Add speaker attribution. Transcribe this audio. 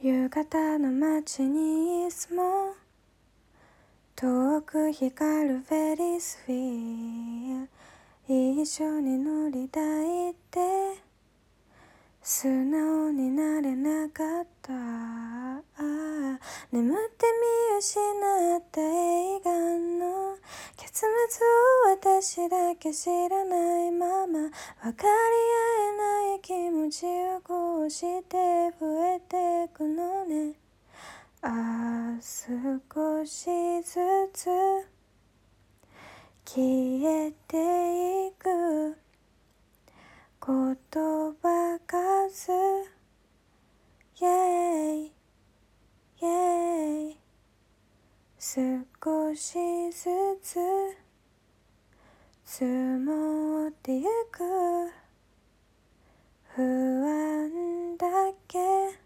Speaker 1: 夕方の街にいつも遠く光るフェリスウィール、一緒に乗りたいって素直になれなかった。眠って見失った映画の結末を私だけ知らないまま、分かり合えない気持ちはこうして増えてくのね。少しずつ消えていく言葉数、イェイ少しずつ積もってゆく不安だけ